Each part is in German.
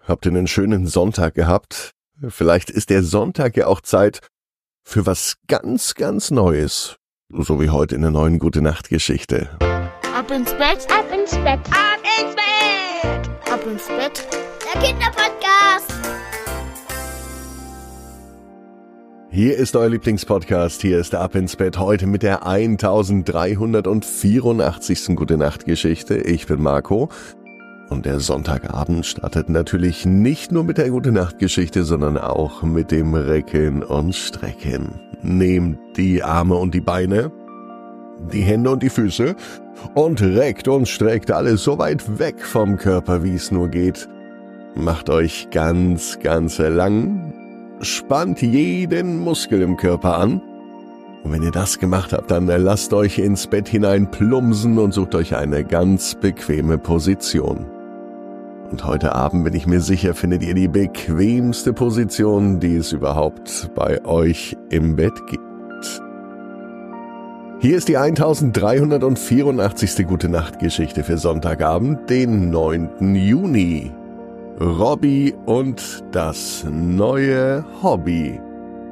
Habt ihr einen schönen Sonntag gehabt? Vielleicht ist der Sonntag ja auch Zeit für was ganz, ganz Neues. So wie heute in der neuen Gute-Nacht-Geschichte. Ab ins Bett, ab ins Bett, ab ins Bett, ab ins Bett. Der Kinderpodcast. Hier ist euer Lieblingspodcast. Hier ist Ab ins Bett heute mit der 1384. Gute-Nacht-Geschichte. Ich bin Marco. Und der Sonntagabend startet natürlich nicht nur mit der Gute-Nacht-Geschichte, sondern auch mit dem Recken und Strecken. Nehmt die Arme und die Beine, die Hände und die Füße und reckt und streckt alles so weit weg vom Körper, wie es nur geht. Macht euch ganz, ganz lang, spannt jeden Muskel im Körper an. Und wenn ihr das gemacht habt, dann lasst euch ins Bett hinein plumpsen und sucht euch eine ganz bequeme Position. Und heute Abend, bin ich mir sicher, findet ihr die bequemste Position, die es überhaupt bei euch im Bett gibt. Hier ist die 1384. Gute-Nacht-Geschichte für Sonntagabend, den 9. Juni. Robby und das neue Hobby.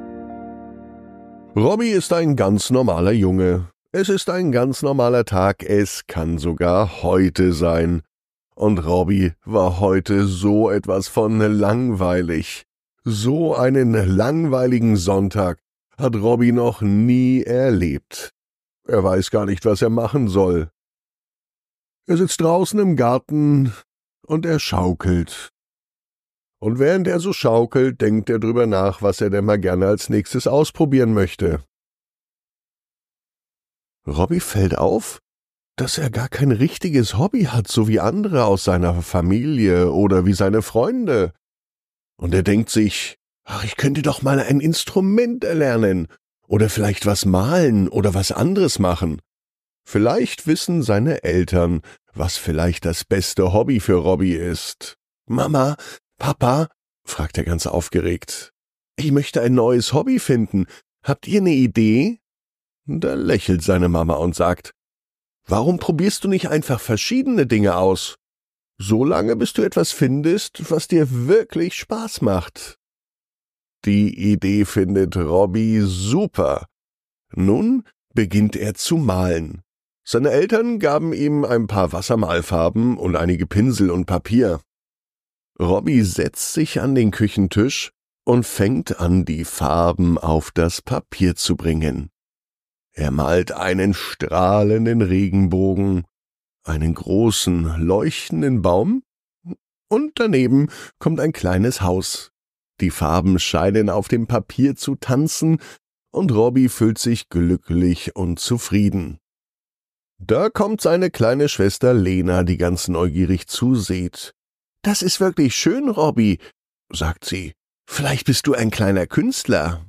Robby ist ein ganz normaler Junge. Es ist ein ganz normaler Tag, es kann sogar heute sein. Und Robby war heute so etwas von langweilig. So einen langweiligen Sonntag hat Robby noch nie erlebt. Er weiß gar nicht, was er machen soll. Er sitzt draußen im Garten und er schaukelt. Und während er so schaukelt, denkt er drüber nach, was er denn mal gerne als nächstes ausprobieren möchte. Robby fällt auf, dass er gar kein richtiges Hobby hat, so wie andere aus seiner Familie oder wie seine Freunde. Und er denkt sich, ich könnte doch mal ein Instrument erlernen oder vielleicht was malen oder was anderes machen. Vielleicht wissen seine Eltern, was vielleicht das beste Hobby für Robby ist. »Mama, Papa«, fragt er ganz aufgeregt, »ich möchte ein neues Hobby finden. Habt ihr eine Idee?« Da lächelt seine Mama und sagt, »Warum probierst du nicht einfach verschiedene Dinge aus? So lange, bis du etwas findest, was dir wirklich Spaß macht.« Die Idee findet Robby super. Nun beginnt er zu malen. Seine Eltern gaben ihm ein paar Wassermalfarben und einige Pinsel und Papier. Robby setzt sich an den Küchentisch und fängt an, die Farben auf das Papier zu bringen. Er malt einen strahlenden Regenbogen, einen großen, leuchtenden Baum und daneben kommt ein kleines Haus. Die Farben scheinen auf dem Papier zu tanzen und Robby fühlt sich glücklich und zufrieden. Da kommt seine kleine Schwester Lena, die ganz neugierig zusieht. »Das ist wirklich schön, Robby«, sagt sie. »Vielleicht bist du ein kleiner Künstler.«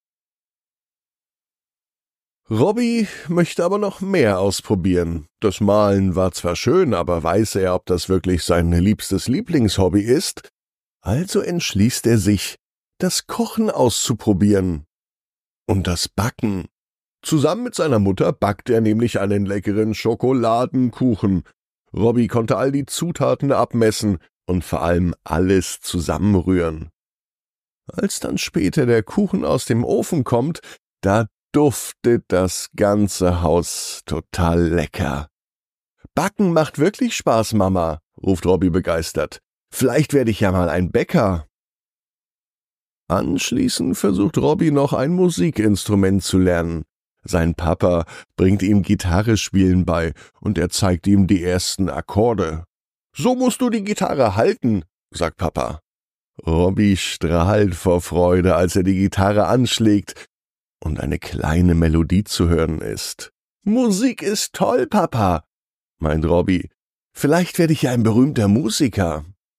Robby möchte aber noch mehr ausprobieren. Das Malen war zwar schön, aber weiß er, ob das wirklich sein liebstes Lieblingshobby ist? Also entschließt er sich, das Kochen auszuprobieren. Und das Backen. Zusammen mit seiner Mutter backt er nämlich einen leckeren Schokoladenkuchen. Robby konnte all die Zutaten abmessen und vor allem alles zusammenrühren. Als dann später der Kuchen aus dem Ofen kommt, da duftet das ganze Haus total lecker. »Backen macht wirklich Spaß, Mama«, ruft Robby begeistert. »Vielleicht werde ich ja mal ein Bäcker.« Anschließend versucht Robby noch ein Musikinstrument zu lernen. Sein Papa bringt ihm Gitarre spielen bei und er zeigt ihm die ersten Akkorde. »So musst du die Gitarre halten«, sagt Papa. Robby strahlt vor Freude, als er die Gitarre anschlägt und eine kleine Melodie zu hören ist. »Musik ist toll, Papa«, meint Robby. »Vielleicht werde ich ja ein berühmter Musiker.«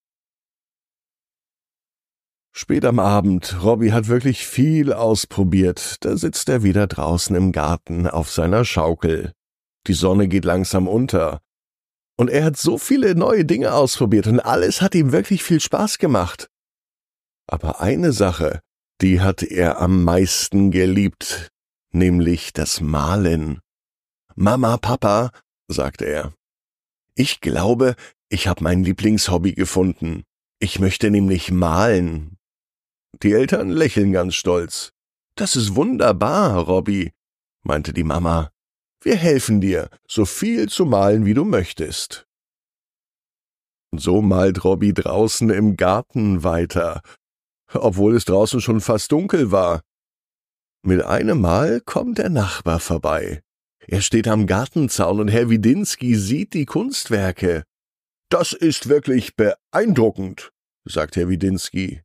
Spät am Abend, Robby hat wirklich viel ausprobiert. Da sitzt er wieder draußen im Garten auf seiner Schaukel. Die Sonne geht langsam unter. Und er hat so viele neue Dinge ausprobiert und alles hat ihm wirklich viel Spaß gemacht. Aber eine Sache, die hat er am meisten geliebt, nämlich das Malen. »Mama, Papa«, sagt er, »ich glaube, ich habe mein Lieblingshobby gefunden. Ich möchte nämlich malen. Die Eltern lächeln ganz stolz. Das ist wunderbar, Robby, meinte die Mama. Wir helfen dir, so viel zu malen, wie du möchtest. Und so malt Robby draußen im Garten weiter, obwohl es draußen schon fast dunkel war. Mit einem Mal kommt der Nachbar vorbei. Er steht am Gartenzaun und Herr Widinski sieht die Kunstwerke. »Das ist wirklich beeindruckend«, sagt Herr Widinski.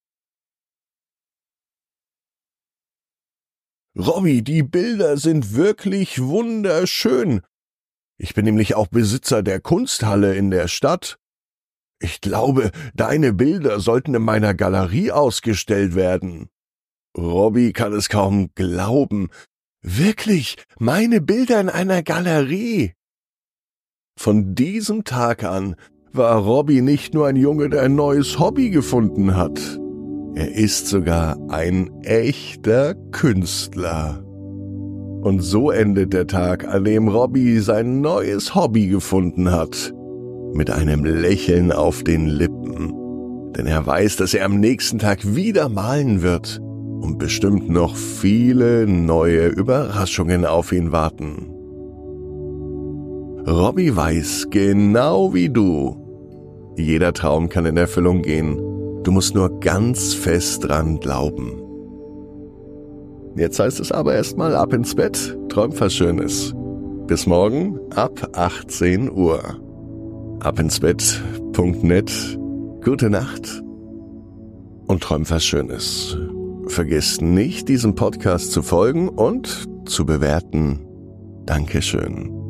»Robby, die Bilder sind wirklich wunderschön. Ich bin nämlich auch Besitzer der Kunsthalle in der Stadt. Ich glaube, deine Bilder sollten in meiner Galerie ausgestellt werden.« Robby kann es kaum glauben. »Wirklich, meine Bilder in einer Galerie?« Von diesem Tag an war Robby nicht nur ein Junge, der ein neues Hobby gefunden hat. Er ist sogar ein echter Künstler. Und so endet der Tag, an dem Robby sein neues Hobby gefunden hat. Mit einem Lächeln auf den Lippen. Denn er weiß, dass er am nächsten Tag wieder malen wird. Und bestimmt noch viele neue Überraschungen auf ihn warten. Robby weiß, genau wie du, jeder Traum kann in Erfüllung gehen. Du musst nur ganz fest dran glauben. Jetzt heißt es aber erstmal ab ins Bett, träum was Schönes. Bis morgen ab 18 Uhr. abinsbett.net. Gute Nacht und träum was Schönes. Vergesst nicht, diesem Podcast zu folgen und zu bewerten. Dankeschön.